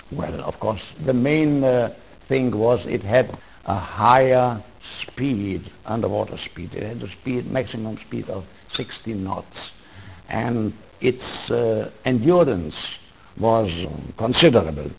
Well, of course, the main thing was it had a higher speed, underwater speed. It had a maximum speed of 60 knots, and its endurance was considerable.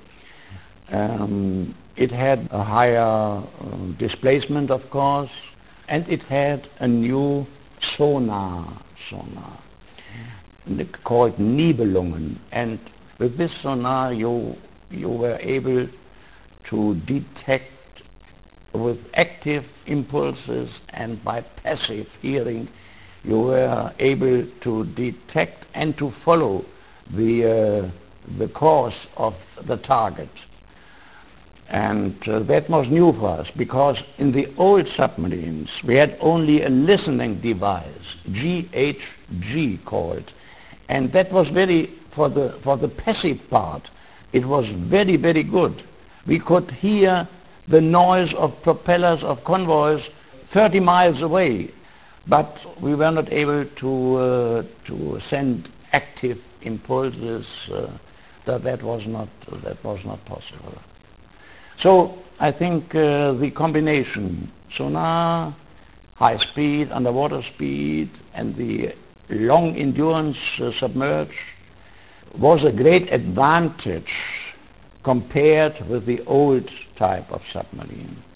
It had a higher displacement, of course, and it had a new sonar called Nibelungen, and with this sonar you were able to detect with active impulses, and by passive hearing you were able to detect and to follow the course of the target. And that was new for us, because in the old submarines we had only a listening device, GHG called, and that was for the passive part, it was very good. We could hear the noise of propellers of convoys 30 miles away, but we were not able to send active impulses. That was not possible. So I think the combination, sonar, high speed, underwater speed, and the long endurance submerged was a great advantage compared with the old type of submarine.